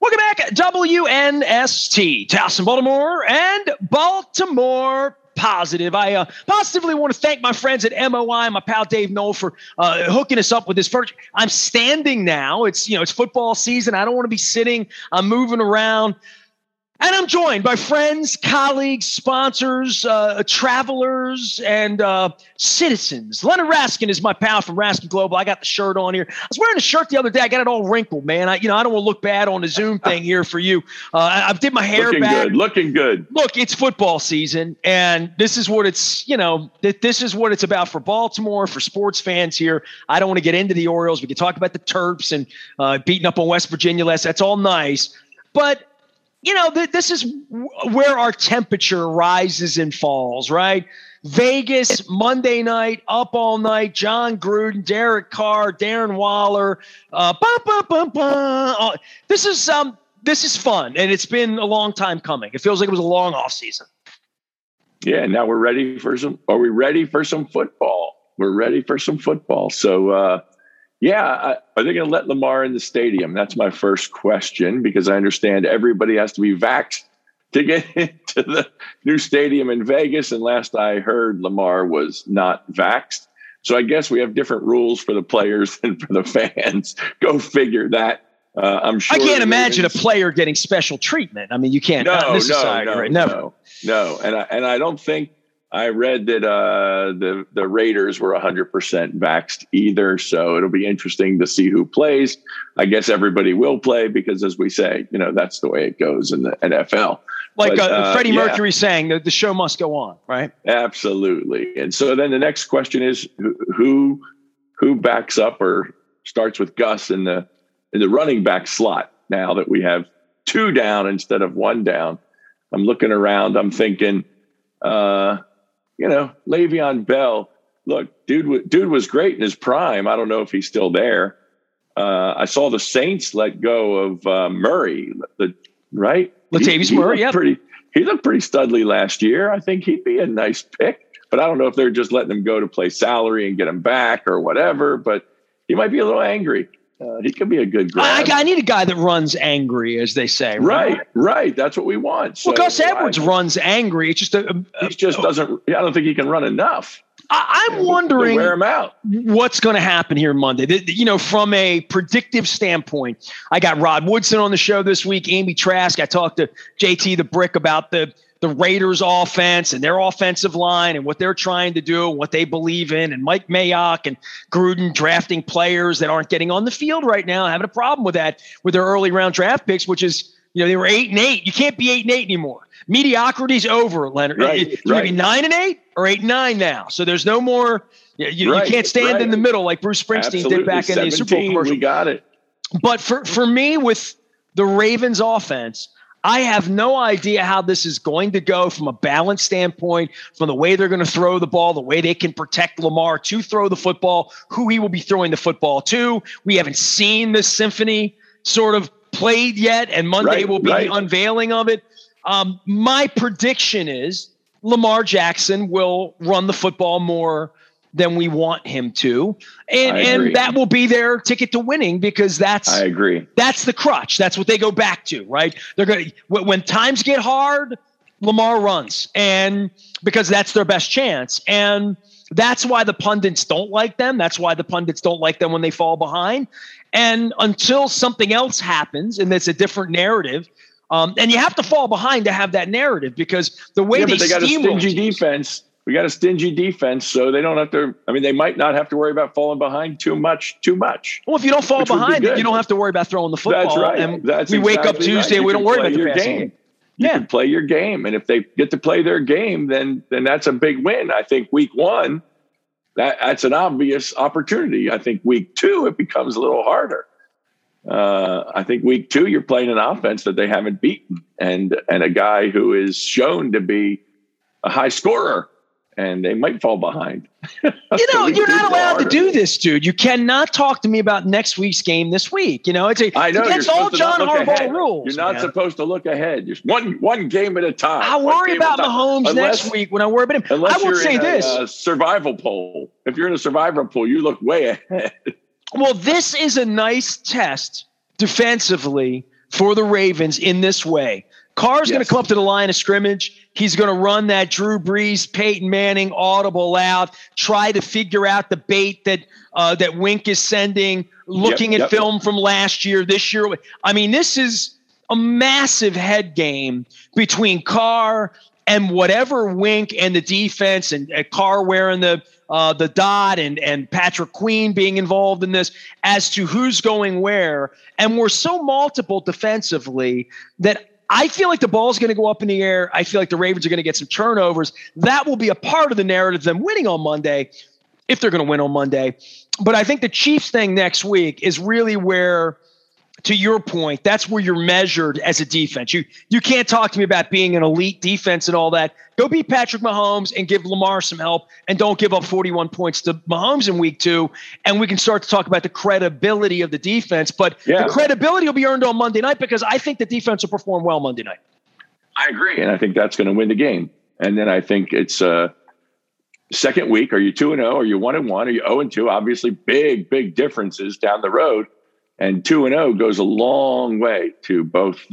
Welcome back, WNST, Towson, Baltimore, and Baltimore Positive. I positively want to thank my friends at MOI, my pal Dave Knoll, for hooking us up with this furniture. I'm standing now. It's football season. I don't want to be sitting. I'm moving around. And I'm joined by friends, colleagues, sponsors, travelers, and citizens. Leonard Raskin is my pal from Raskin Global. I got the shirt on here. I was wearing a shirt the other day. I got it all wrinkled, man. I don't want to look bad on the Zoom thing here for you. I did my hair back. Looking good. Look, it's football season, and this is what it's about for Baltimore, for sports fans here. I don't want to get into the Orioles. We can talk about the Terps and beating up on West Virginia last. That's all nice, but this is where our temperature rises and falls, right? Vegas, Monday night, up all night, John Gruden, Derek Carr, Darren Waller. This is fun, and it's been a long time coming. It feels like it was a long off season. Yeah, now we're ready for some – are we ready for some football? We're ready for some football. So, are they going to let Lamar in the stadium? That's my first question, because I understand everybody has to be vaxxed to get into the new stadium in Vegas. And last I heard, Lamar was not vaxxed. So I guess we have different rules for the players and for the fans. Go figure that. I'm sure. I can't imagine a player getting special treatment. I mean, you can't. No. And I don't think I read that the Raiders were 100% vaxxed either. So it'll be interesting to see who plays. I guess everybody will play because, as we say, that's the way it goes in the NFL. Like Freddie Mercury saying, the show must go on, right? Absolutely. And so then the next question is who backs up or starts with Gus in the running back slot now that we have 2 down instead of 1 down. I'm looking around. I'm thinking, Le'Veon Bell, look, dude was great in his prime. I don't know if he's still there. I saw the Saints let go of Murray, right? Latavius Murray, yeah. He looked pretty studly last year. I think he'd be a nice pick, but I don't know if they're just letting him go to play salary and get him back or whatever, but he might be a little angry. He could be a good grab. I need a guy that runs angry, as they say. Right. That's what we want. So, Gus Edwards runs angry. It's just he just doesn't. I don't think he can run enough. I'm wondering wear him out. What's going to happen here Monday. From a predictive standpoint, I got Rod Woodson on the show this week. Amy Trask. I talked to JT the Brick about the Raiders offense and their offensive line and what they're trying to do and what they believe in, and Mike Mayock and Gruden drafting players that aren't getting on the field right now, having a problem with that with their early round draft picks, which is, they were 8-8. You can't be 8-8 anymore. Mediocrity's over, Leonard. It's going to be 9-8 or 8-9 now. So there's no more, you can't stand in the middle like Bruce Springsteen did back in the Super Bowl commercial. We got it. But for me, with the Ravens offense, I have no idea how this is going to go from a balance standpoint, from the way they're going to throw the ball, the way they can protect Lamar to throw the football, who he will be throwing the football to. We haven't seen this symphony sort of played yet, and Monday will be the unveiling of it. My prediction is Lamar Jackson will run the football more than we want him to. And that will be their ticket to winning, because I agree. That's the crutch. That's what they go back to, right? They're going to, when times get hard, Lamar runs, and because that's their best chance. And that's why the pundits don't like them. That's why the pundits don't like them when they fall behind. And until something else happens and it's a different narrative, and you have to fall behind to have that narrative, because the way they got a stingy defense. We got a stingy defense, so they don't have to. I mean, they might not have to worry about falling behind too much. Well, if you don't fall behind, you don't have to worry about throwing the football. That's right. And we wake up Tuesday, we don't worry about the passing game. You can play your game, and if they get to play their game, then that's a big win. I think week 1, that's an obvious opportunity. I think week 2, it becomes a little harder. I think week 2, you're playing an offense that they haven't beaten, and a guy who is shown to be a high scorer. And they might fall behind. You're not allowed to do this, dude. You cannot talk to me about next week's game this week. It's against all John Harbaugh rules. You're not supposed to look ahead. Just one game at a time. I worry about Mahomes next week when I worry about him. I will say this: a survival poll. If you're in a survival poll, you look way ahead. Well, this is a nice test defensively for the Ravens in this way. Carr's going to come up to the line of scrimmage. He's going to run that Drew Brees, Peyton Manning audible out, try to figure out the bait that Wink is sending, looking at film from last year, this year. I mean, this is a massive head game between Carr and whatever Wink and the defense, and Carr wearing the dot, and Patrick Queen being involved in this, as to who's going where. And we're so multiple defensively that I feel like the ball's going to go up in the air. I feel like the Ravens are going to get some turnovers. That will be a part of the narrative of them winning on Monday, if they're going to win on Monday. But I think the Chiefs thing next week is really where, to your point, that's where you're measured as a defense. You can't talk to me about being an elite defense and all that. Go beat Patrick Mahomes and give Lamar some help, and don't give up 41 points to Mahomes in week 2. And we can start to talk about the credibility of the defense. But the credibility will be earned on Monday night, because I think the defense will perform well Monday night. I agree. And I think that's going to win the game. And then I think it's second week. Are you 2-0? Are you 1-1? Are you 0-2? Obviously, big differences down the road. And 2-0 goes a long way to both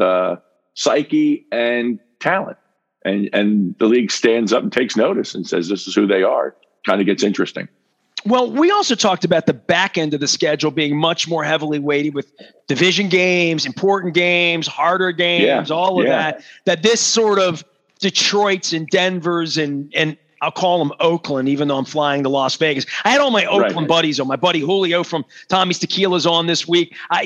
psyche and talent. And the league stands up and takes notice and says this is who they are. Kind of gets interesting. Well, we also talked about the back end of the schedule being much more heavily weighted with division games, important games, harder games, all of that this sort of Detroit's and Denver's and I'll call them Oakland, even though I'm flying to Las Vegas. I had all my Oakland buddies on. My buddy Julio from Tommy's Tequila's on this week. I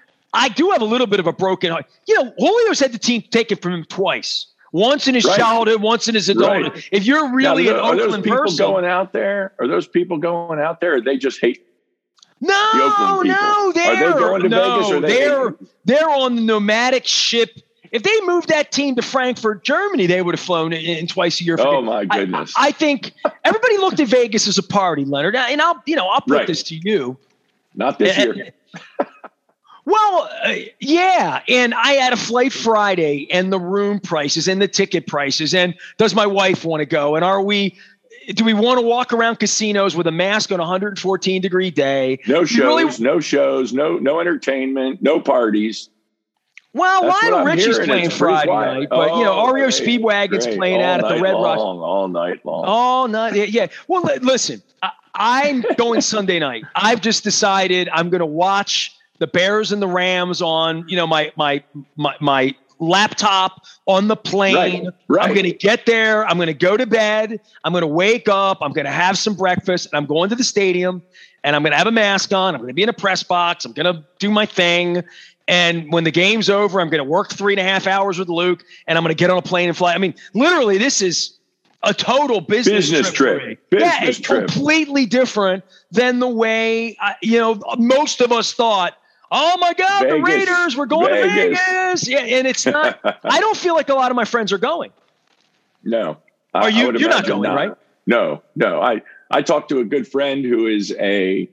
do have a little bit of a broken heart. Julio's had the team taken from him twice. Once in his childhood, once in his adulthood. Right. If you're really an Oakland person, going out there, are those people going out there, or they just hate the Oakland people? They're are they going to Vegas? Or they're on the nomadic ship. If they moved that team to Frankfurt, Germany, they would have flown in twice a year. Oh my goodness! I think everybody looked at Vegas as a party, Leonard. And I'll put this to you. Not this year. Well, and I had a flight Friday, and the room prices and the ticket prices, and does my wife want to go? And do we want to walk around casinos with a mask on a 114-degree day? No shows, no entertainment, no parties. Well, Lionel Richie's playing Friday night, but REO Speedwagon's playing out at the Red Rocks all night long. All night, yeah. Well, listen, I'm going Sunday night. I've just decided I'm going to watch the Bears and the Rams on, my laptop on the plane. Right. I'm going to get there. I'm going to go to bed. I'm going to wake up. I'm going to have some breakfast, and I'm going to the stadium, and I'm going to have a mask on. I'm going to be in a press box. I'm going to do my thing. And when the game's over, I'm going to work 3.5 hours with Luke, and I'm going to get on a plane and fly. I mean, literally, this is a total business trip. It's completely different than the way, most of us thought, oh my God, Vegas, the Raiders, we're going to Vegas. Yeah, and it's not. I don't feel like a lot of my friends are going. No. Are you? You're not going, right? No. I talked to a good friend who is a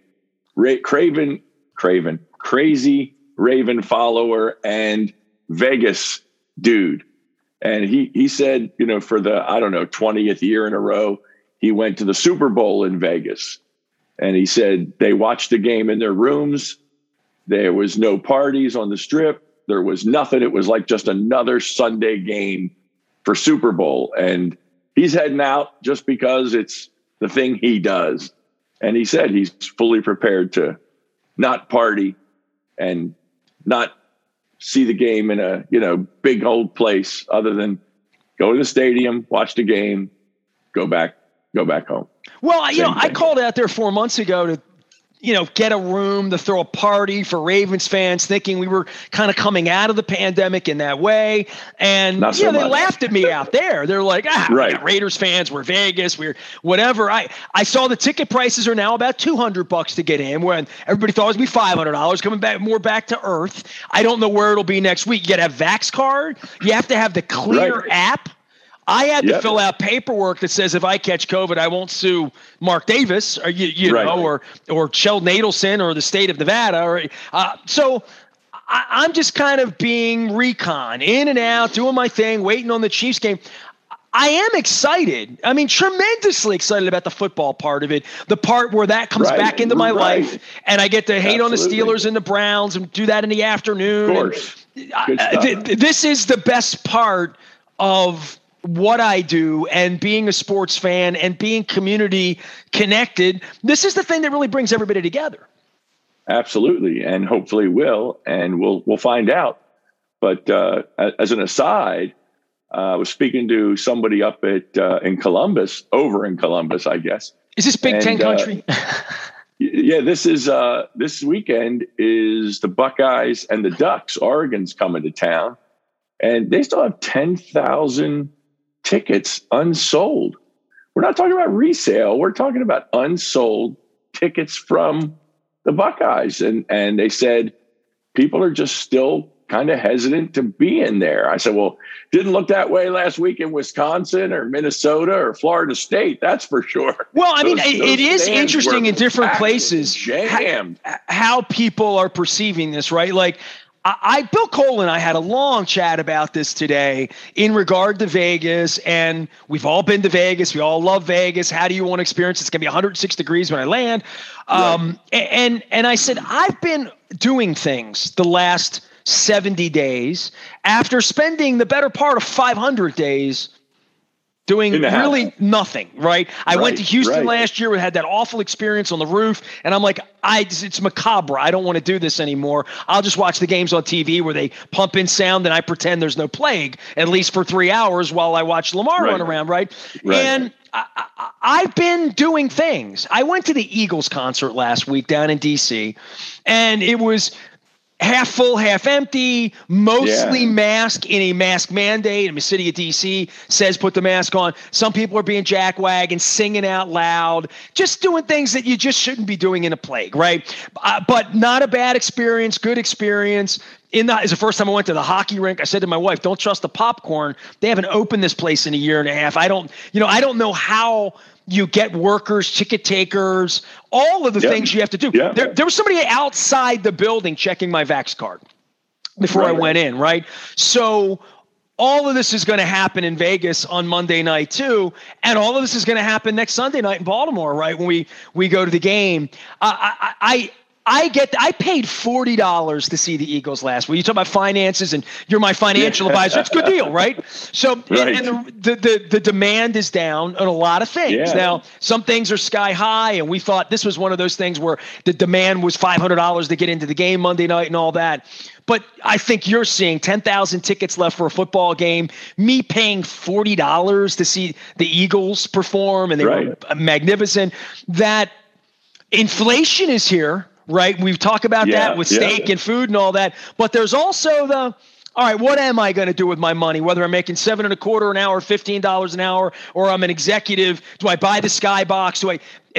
crazy Raven follower and Vegas dude. And he said, for the, 20th year in a row, he went to the Super Bowl in Vegas. And he said they watched the game in their rooms. There was no parties on the strip. There was nothing. It was like just another Sunday game for Super Bowl. And he's heading out just because it's the thing he does. And he said he's fully prepared to not party and not see the game in a, big old place other than go to the stadium, watch the game, go back home. Well, I called out there 4 months ago to, get a room to throw a party for Ravens fans, thinking we were kind of coming out of the pandemic in that way. And they laughed at me out there. They're like, Raiders fans, we're Vegas, we're whatever. I saw the ticket prices are now about $200 to get in, when everybody thought it was going to be $500, coming back to earth. I don't know where it'll be next week. You got to have Vax card. You have to have the Clear app. I had to fill out paperwork that says if I catch COVID, I won't sue Mark Davis or or Sheldon Adelson or the state of Nevada. So I'm just kind of being recon, in and out, doing my thing, waiting on the Chiefs game. I am excited. I mean, tremendously excited about the football part of it. The part where that comes back into my life, and I get to hate on the Steelers and the Browns and do that in the afternoon. Of course. This is the best part of what I do, and being a sports fan and being community connected. This is the thing that really brings everybody together. Absolutely. And hopefully will, and we'll find out. But as an aside, I was speaking to somebody up in Columbus, I guess. Is this Big Ten country? Yeah, this weekend is the Buckeyes and the Ducks. Oregon's coming to town, and they still have 10,000 tickets unsold. We're not talking about resale. We're talking about unsold tickets from the Buckeyes. And they said people are just still kind of hesitant to be in there. I said, well, didn't look that way last week in Wisconsin or Minnesota or Florida State. That's for sure. Well, I mean, it is interesting in different places how people are perceiving this, right? Like Bill Cole and I had a long chat about this today in regard to Vegas, and we've all been to Vegas. We all love Vegas. How do you want to experience it? It's going to be 106 degrees when I land. And I said, I've been doing things the last 70 days after spending the better part of 500 days doing really nothing, right? I went to Houston last year. We had that awful experience on the roof, and I'm like, it's macabre. I don't want to do this anymore. I'll just watch the games on TV where they pump in sound, and I pretend there's no plague, at least for 3 hours while I watch Lamar run around, right? And I've been doing things. I went to the Eagles concert last week down in D.C., and it was half full, half empty, mostly mask in a mask mandate. And the city of D.C. says put the mask on. Some people are being jackwagon, singing out loud, just doing things that you just shouldn't be doing in a plague, right? But not a bad experience, good experience. It's the first time I went to the hockey rink. I said to my wife, don't trust the popcorn. They haven't opened this place in a year and a half. I don't know how you get workers, ticket takers, all of the things you have to do. Yeah. There was somebody outside the building checking my Vax card before I went in, right? So all of this is going to happen in Vegas on Monday night too, and all of this is going to happen next Sunday night in Baltimore, right? When we go to the game. I paid $40 to see the Eagles last week. You talk about finances, and you're my financial advisor. It's a good deal, right? So, and the demand is down on a lot of things. Yeah. Now, some things are sky high, and we thought this was one of those things where the demand was $500 to get into the game Monday night and all that. But I think you're seeing 10,000 tickets left for a football game. Me paying $40 to see the Eagles perform, and they were magnificent. That inflation is here. Right. We've talked about that with steak and food and all that. But there's also all right, what am I going to do with my money? Whether I'm making $7.25 an hour, $15 an hour, or I'm an executive, do I buy the skybox?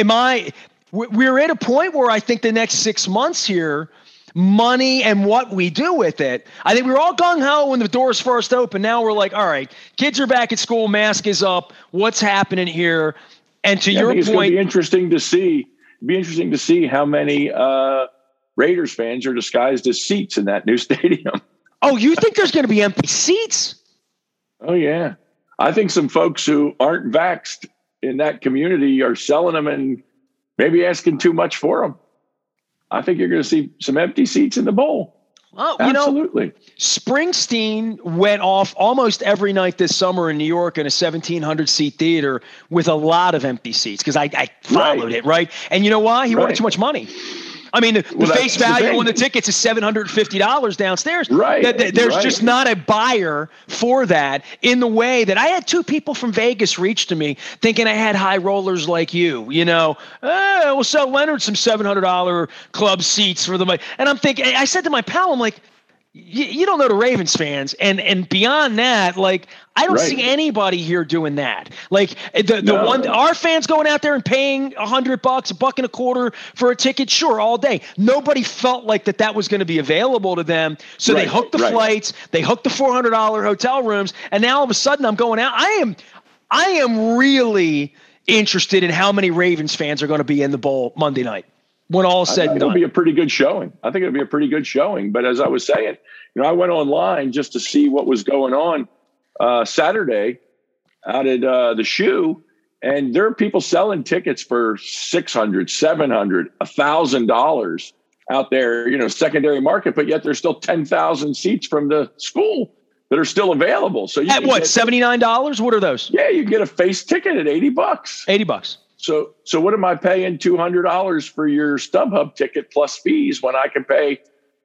We're at a point where I think the next 6 months here, money and what we do with it. I think we were all gung-ho when the doors first opened. Now we're like, all right, kids are back at school, mask is up. What's happening here? And to your point, it's going to be interesting to see. Be interesting to see how many Raiders fans are disguised as seats in that new stadium. Oh, you think there's going to be empty seats? Oh, yeah. I think some folks who aren't vaxxed in that community are selling them and maybe asking too much for them. I think you're going to see some empty seats in the bowl. Oh, absolutely. Springsteen went off almost every night this summer in New York in a 1,700 seat theater with a lot of empty seats because I followed it, right? And you know why? He wanted too much money. I mean, the face value on the tickets is $750 downstairs. Right. There's just not a buyer for that in the way that I had two people from Vegas reach to me thinking I had high rollers like you, we'll sell Leonard some $700 club seats for the money. And I'm thinking, I said to my pal, I'm like, you don't know the Ravens fans. And beyond that, like, I don't see anybody here doing that. Like our fans going out there and paying $100, $1.25 for a ticket. Sure. All day. Nobody felt like that was going to be available to them. So they hooked the flights, they hooked the $400 hotel rooms. And now all of a sudden I'm going out. I am really interested in how many Ravens fans are going to be in the bowl Monday night. When all is said and done. It'll be a pretty good showing. I think it'll be a pretty good showing. But as I was saying, I went online just to see what was going on Saturday. out at the Shoe, and there are people selling tickets for $600, $700, $1,000 out there, secondary market, but yet there's still 10,000 seats from the school that are still available. So at what, $79? What are those? Yeah, you get a face ticket at $80. $80. So what am I paying $200 for your StubHub ticket plus fees when I can pay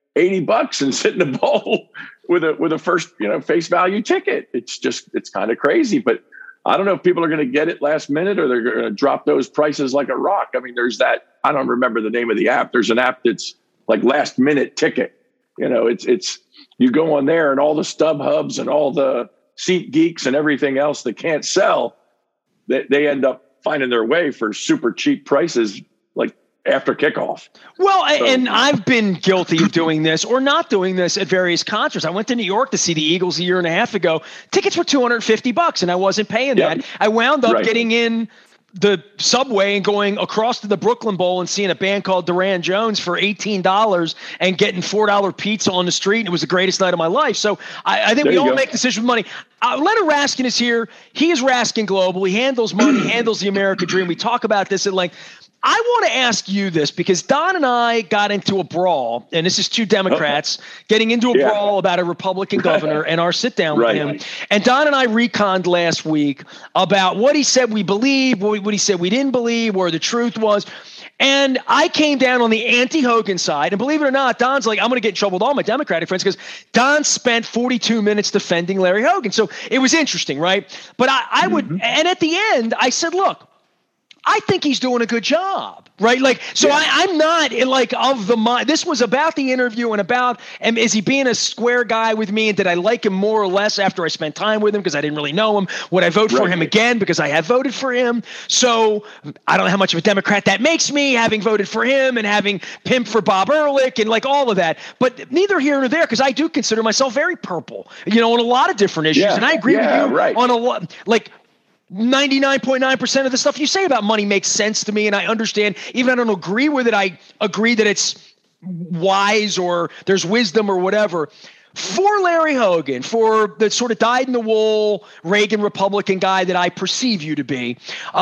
$80 and sit in the bowl with a first, face value ticket? It's kind of crazy, but I don't know if people are going to get it last minute or they're going to drop those prices like a rock. I mean, there's that, I don't remember the name of the app. There's an app that's like last minute ticket. It's you go on there and all the StubHubs and all the Seat Geeks and everything else that can't sell, they end up finding their way for super cheap prices, like after kickoff. Well, and I've been guilty of doing this or not doing this at various concerts. I went to New York to see the Eagles a year and a half ago. Tickets were $250 and I wasn't paying that. I wound up getting in the subway and going across to the Brooklyn Bowl and seeing a band called Duran Jones for $18 and getting $4 pizza on the street. And it was the greatest night of my life. So I think we all make decisions with money. Leonard Raskin is here. He is Raskin Global. He handles money, handles the American dream. We talk about this at length. I want to ask you this because Don and I got into a brawl, and this is two Democrats getting into a brawl about a Republican governor and our sit down with him. And Don and I reconned last week about what he said we believed, what he said we didn't believe, where the truth was. And I came down on the anti-Hogan side. And believe it or not, Don's like, I'm going to get in trouble with all my Democratic friends because Don spent 42 minutes defending Larry Hogan. So it was interesting, right? But I would, and at the end, I said, look, I think he's doing a good job, right? Like, so I'm not like of the mind. This was about the interview and about, and is he being a square guy with me? And did I like him more or less after I spent time with him because I didn't really know him? Would I vote for him again because I have voted for him? So I don't know how much of a Democrat that makes me, having voted for him and having pimped for Bob Ehrlich and like all of that. But neither here nor there, because I do consider myself very purple, on a lot of different issues. And I agree with you on a lot, like 99.9% of the stuff you say about money makes sense to me. And I understand, even if I don't agree with it, I agree that it's wise or there's wisdom or whatever. For Larry Hogan, for the sort of dyed-in-the-wool Reagan Republican guy that I perceive you to be,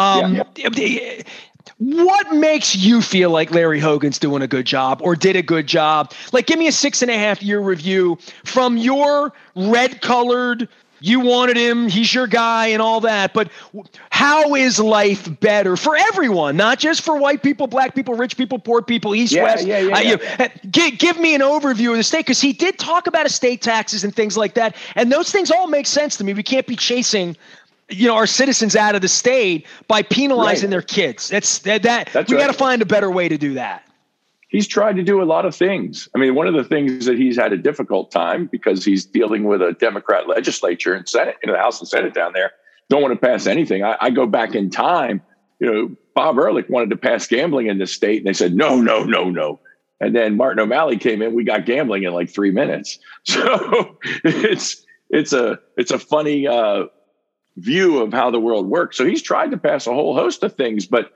what makes you feel like Larry Hogan's doing a good job or did a good job? Like, give me a 6.5-year review from your red-colored, you wanted him, he's your guy and all that. But how is life better for everyone, not just for white people, black people, rich people, poor people, east, west? Give me an overview of the state, because he did talk about estate taxes and things like that. And those things all make sense to me. We can't be chasing our citizens out of the state by penalizing their kids. That's we got to find a better way to do that. He's tried to do a lot of things. I mean, one of the things that he's had a difficult time because he's dealing with a Democrat legislature and Senate, the House and Senate down there, don't want to pass anything. I go back in time, Bob Ehrlich wanted to pass gambling in this state and they said, no. And then Martin O'Malley came in, we got gambling in like 3 minutes. So it's a funny view of how the world works. So he's tried to pass a whole host of things, but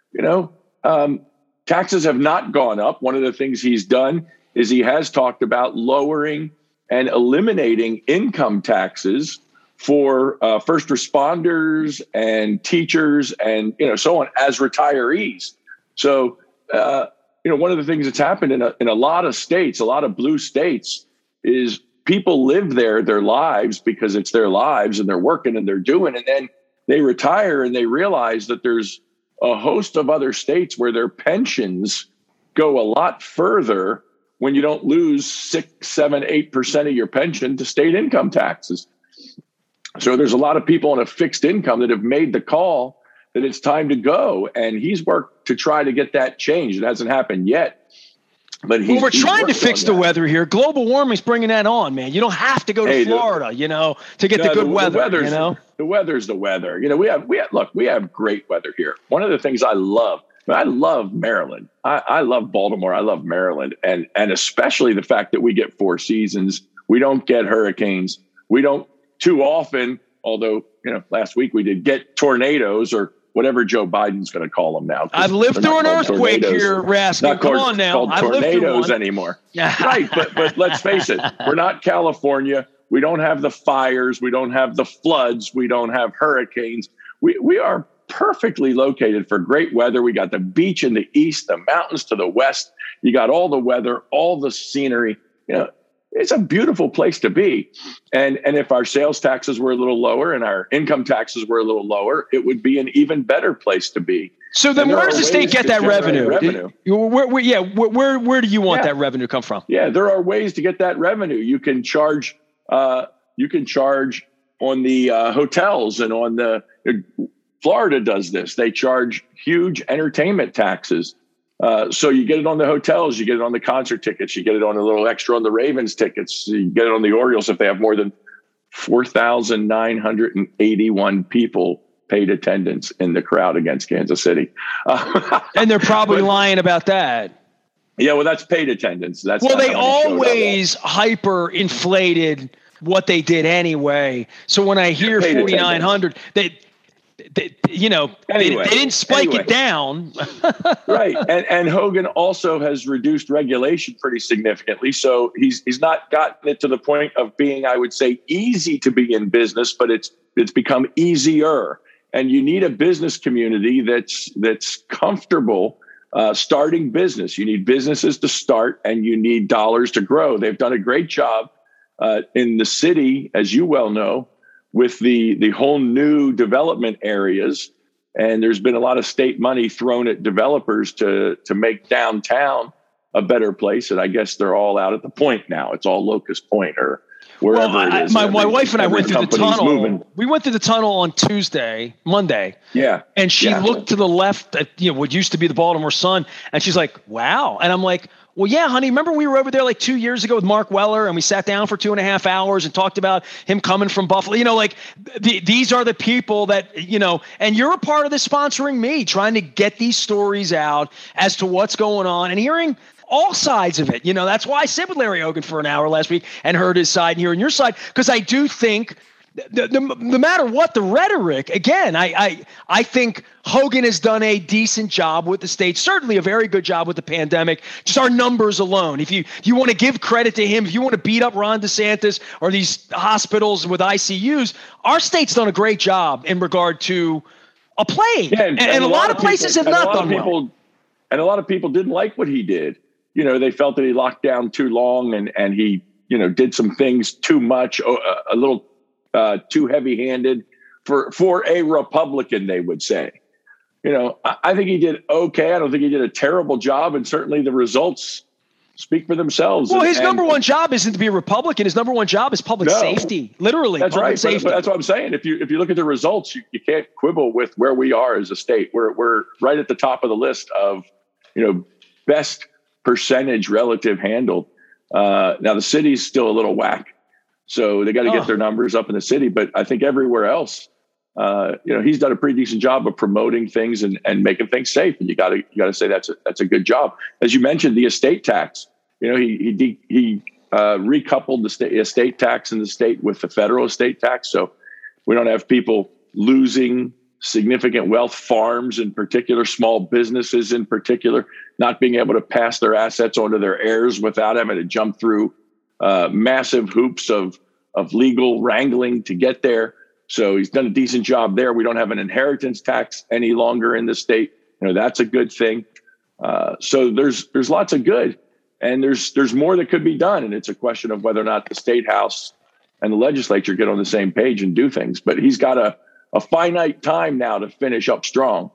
taxes have not gone up. One of the things he's done is he has talked about lowering and eliminating income taxes for first responders and teachers and so on as retirees. So one of the things that's happened in a lot of states, a lot of blue states, is people live there their lives because it's their lives and they're working and they're doing, and then they retire and they realize that there's a host of other states where their pensions go a lot further when you don't lose 6, 7, 8% of your pension to state income taxes. So there's a lot of people on a fixed income that have made the call that it's time to go. And he's worked to try to get that changed. It hasn't happened yet. But we're trying to fix the weather here. Global warming's bringing that on, man. You don't have to go to Florida, to get the good weather. The weather's the weather. We have great weather here. One of the things I love Maryland. I love Baltimore. I love Maryland, and especially the fact that we get 4 seasons. We don't get hurricanes. We don't too often. Although last week we did get tornadoes or whatever Joe Biden's going to call them now. I've lived through an earthquake here, Raskin. Come on now. I've tornadoes anymore. Right, but let's face it, we're not California. We don't have the fires. We don't have the floods. We don't have hurricanes. We are perfectly located for great weather. We got the beach in the east, the mountains to the west. You got all the weather, all the scenery. It's a beautiful place to be. And if our sales taxes were a little lower and our income taxes were a little lower, it would be an even better place to be. So then where does the state get that revenue? Where do you want that revenue to come from? Yeah, there are ways to get that revenue. You can charge on the hotels and on the Florida does this. They charge huge entertainment taxes. So you get it on the hotels, you get it on the concert tickets, you get it on a little extra on the Ravens tickets, you get it on the Orioles if they have more than 4,981 people paid attendance in the crowd against Kansas City. And they're probably lying about that. Yeah, well, that's paid attendance. They always hyper inflated what they did anyway. So when I hear 4,900, they didn't spike it down. Right. And Hogan also has reduced regulation pretty significantly. So he's not gotten it to the point of being, I would say, easy to be in business, but it's become easier. And you need a business community that's comfortable starting business. You need businesses to start and you need dollars to grow. They've done a great job in the city, as you well know, with the whole new development areas. And there's been a lot of state money thrown at developers to make downtown a better place. And I guess they're all out at the Point now. It's all Locust Point or wherever it is. My wife and I went through the tunnel. Moving. We went through the tunnel on Monday. Yeah. And she looked to the left at what used to be the Baltimore Sun. And she's like, wow. And I'm like, well, yeah, honey, remember we were over there like 2 years ago with Mark Weller and we sat down for 2.5 hours and talked about him coming from Buffalo. These are the people that, and you're a part of this sponsoring me, trying to get these stories out as to what's going on and hearing all sides of it. That's why I sit with Larry Hogan for an hour last week and heard his side and hearing your side, because I do think no matter what the rhetoric, again, I think Hogan has done a decent job with the state, certainly a very good job with the pandemic, just our numbers alone. If you want to give credit to him, if you want to beat up Ron DeSantis or these hospitals with ICUs, our state's done a great job in regard to a plague. Yeah, and a lot of places have not done well. And a lot of people didn't like what he did. They felt that he locked down too long and he, did some things too much, a little too heavy-handed for a Republican, they would say. I think he did okay. I don't think he did a terrible job, and certainly the results speak for themselves. Well, his number one job isn't to be a Republican. His number one job is public safety, literally. That's public right. Safety. But that's what I'm saying. If you look at the results, you can't quibble with where we are as a state. We're right at the top of the list of best percentage relative handled. Now the city's still a little whack. So they got to get their numbers up in the city. But I think everywhere else, he's done a pretty decent job of promoting things and making things safe. And you got to say that's a good job. As you mentioned, the estate tax. He recoupled the estate tax in the state with the federal estate tax. So we don't have people losing significant wealth, farms in particular, small businesses in particular, not being able to pass their assets onto their heirs without having to jump through massive hoops of legal wrangling to get there. So he's done a decent job there. We don't have an inheritance tax any longer in the state. That's a good thing. So there's lots of good, and there's more that could be done. And it's a question of whether or not the state house and the legislature get on the same page and do things. But he's got a finite time now to finish up strong.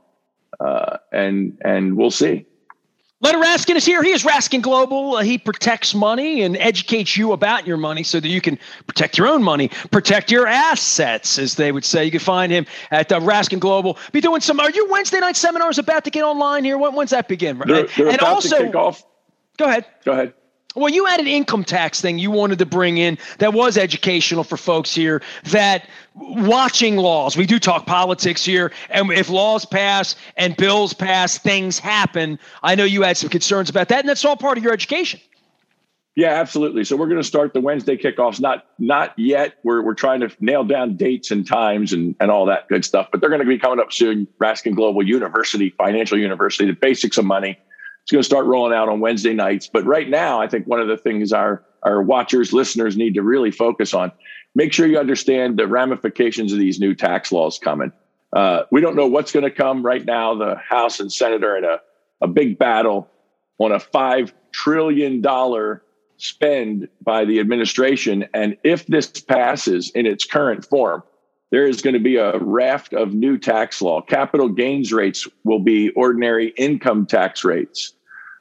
And we'll see. Leonard Raskin is here. He is Raskin Global. He protects money and educates you about your money so that you can protect your own money, protect your assets, as they would say. You can find him at Raskin Global. Be doing are your Wednesday night seminars about to get online here? When's that begin? They're about to kick off. Go ahead. Well, you had an income tax thing you wanted to bring in that was educational for folks here, that watching laws, we do talk politics here, and if laws pass and bills pass, things happen. I know you had some concerns about that, and that's all part of your education. Yeah, absolutely. So we're going to start the Wednesday kickoffs. Not yet. We're trying to nail down dates and times and all that good stuff, but they're going to be coming up soon. Raskin Global University, Financial University, the basics of money. It's going to start rolling out on Wednesday nights. But right now, I think one of the things our watchers, listeners need to really focus on, make sure you understand the ramifications of these new tax laws coming. We don't know what's going to come right now. The House and Senate are in a big battle on a $5 trillion spend by the administration. And if this passes in its current form, there is going to be a raft of new tax law. Capital gains rates will be ordinary income tax rates.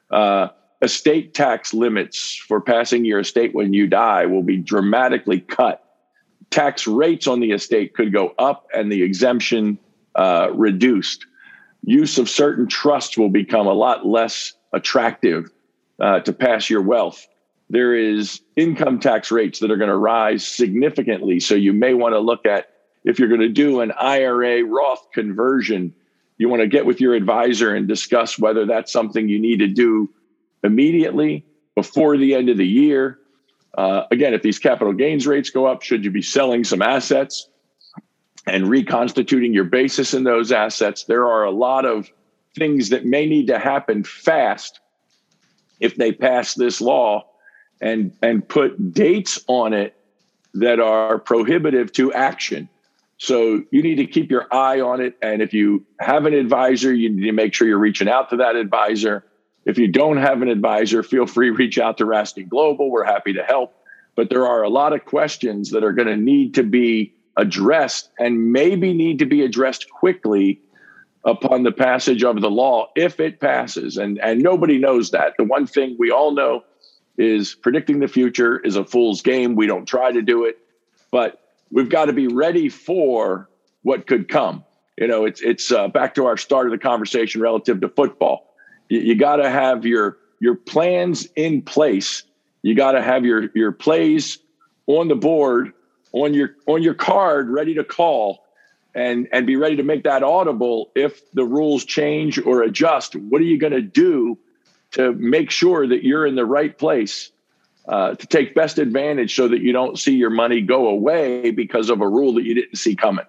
Estate tax limits for passing your estate when you die will be dramatically cut. Tax rates on the estate could go up and the exemption reduced. Use of certain trusts will become a lot less attractive to pass your wealth. There is income tax rates that are going to rise significantly. So you may want to look at, if you're going to do an IRA Roth conversion, you want to get with your advisor and discuss whether that's something you need to do immediately before the end of the year. Again, if these capital gains rates go up, should you be selling some assets and reconstituting your basis in those assets? There are a lot of things that may need to happen fast if they pass this law and put dates on it that are prohibitive to action. So you need to keep your eye on it. And if you have an advisor, you need to make sure you're reaching out to that advisor. If you don't have an advisor, feel free to reach out to Raskin Global. We're happy to help. But there are a lot of questions that are going to need to be addressed and maybe need to be addressed quickly upon the passage of the law, if it passes. And nobody knows that. The one thing we all know is predicting the future is a fool's game. We don't try to do it, but we've got to be ready for what could come. You know, it's back to our start of the conversation relative to football. You got to have your plans in place. You got to have your plays on the board, on your card, ready to call, and be ready to make that audible if the rules change or adjust. What are you going to do to make sure that you're in the right place to take best advantage so that you don't see your money go away because of a rule that you didn't see coming?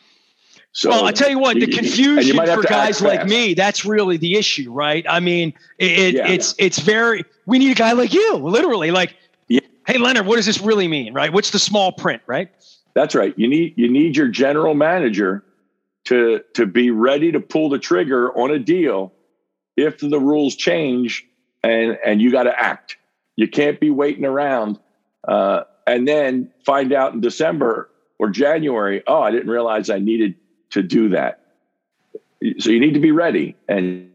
So, well, I tell you what, the confusion for guys like me, that's really the issue, right? I mean, it's very, we need a guy like you, literally, like, hey, Leonard, what does this really mean, right? What's the small print, right? That's right. You need your general manager to be ready to pull the trigger on a deal if the rules change, and you got to act. You can't be waiting around and then find out in December or January, oh, I didn't realize I needed to do that. So you need to be ready. And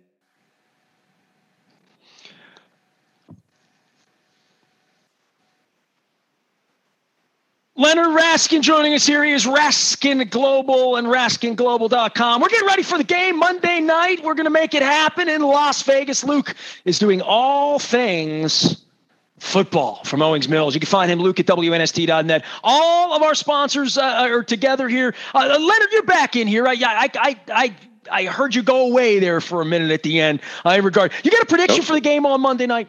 Leonard Raskin joining us here. He is Raskin Global and RaskinGlobal.com. We're getting ready for the game Monday night. We're going to make it happen in Las Vegas. Luke is doing all things football from Owings Mills. You can find him, Luke, at WNST.net. All of our sponsors are together here. Leonard, you're back in here. I heard you go away there for a minute at the end. You got a prediction for the game on Monday night?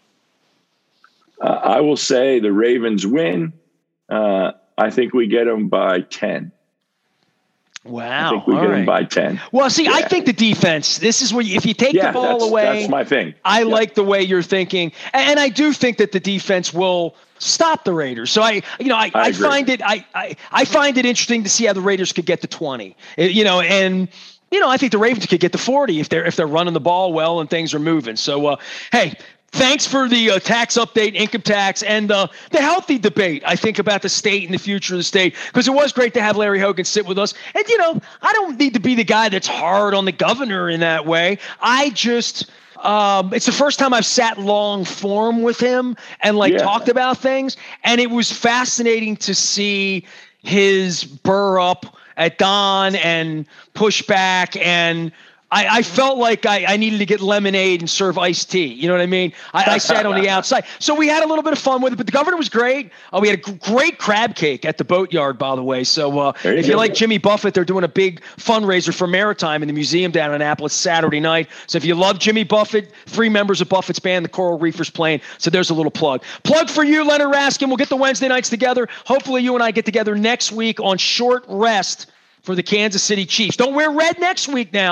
I will say the Ravens win. I think we get them by 10. Wow. I think we get them by 10. Well, see, I think the defense, this is where if you take the ball away. That's my thing. I like the way you're thinking. And I do think that the defense will stop the Raiders. So I find it interesting to see how the Raiders could get to 20. I think the Ravens could get to 40 if they're running the ball well and things are moving. So hey, thanks for the tax update, income tax, and the healthy debate, I think, about the state and the future of the state, because it was great to have Larry Hogan sit with us. And, I don't need to be the guy that's hard on the governor in that way. I just it's the first time I've sat long form with him and talked about things. And it was fascinating to see his burr up at Don and push back, and I felt like I needed to get lemonade and serve iced tea. You know what I mean? I sat on the outside. So we had a little bit of fun with it, but the governor was great. We had a great crab cake at the Boatyard, by the way. So if you like Jimmy Buffett, they're doing a big fundraiser for Maritime in the museum down in Annapolis Saturday night. So if you love Jimmy Buffett, 3 members of Buffett's band, the Coral Reefers, playing. So there's a little plug. Plug for you, Leonard Raskin. We'll get the Wednesday nights together. Hopefully you and I get together next week on short rest for the Kansas City Chiefs. Don't wear red next week now.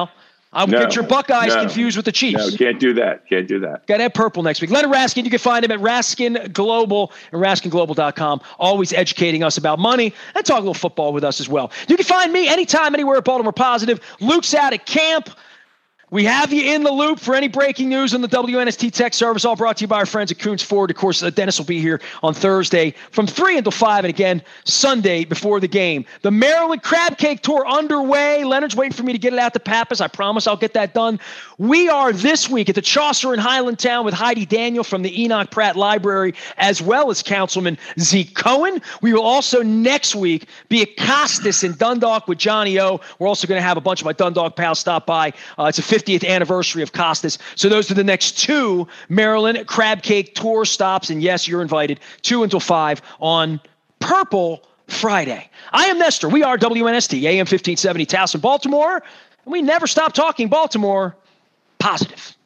I'll get your Buckeyes confused with the Chiefs. No, can't do that. Can't do that. Got to have purple next week. Leonard Raskin, you can find him at Raskin Global and RaskinGlobal.com. Always educating us about money and talk a little football with us as well. You can find me anytime, anywhere at Baltimore Positive. Luke's out at camp. We have you in the loop for any breaking news on the WNST Tech Service, all brought to you by our friends at Coons Ford. Of course, Dennis will be here on Thursday from 3 until 5, and again, Sunday before the game. The Maryland Crab Cake Tour underway. Leonard's waiting for me to get it out to Pappas. I promise I'll get that done. We are this week at the Chaucer in Highlandtown with Heidi Daniel from the Enoch Pratt Library, as well as Councilman Zeke Cohen. We will also next week be at Costas in Dundalk with Johnny O. We're also going to have a bunch of my Dundalk pals stop by. It's a 50th anniversary of Costas. So those are the next 2 Maryland Crab Cake Tour stops. And yes, you're invited 2 until 5 on Purple Friday. I am Nestor. We are WNST, AM 1570 Towson, Baltimore. And we never stop talking Baltimore positive.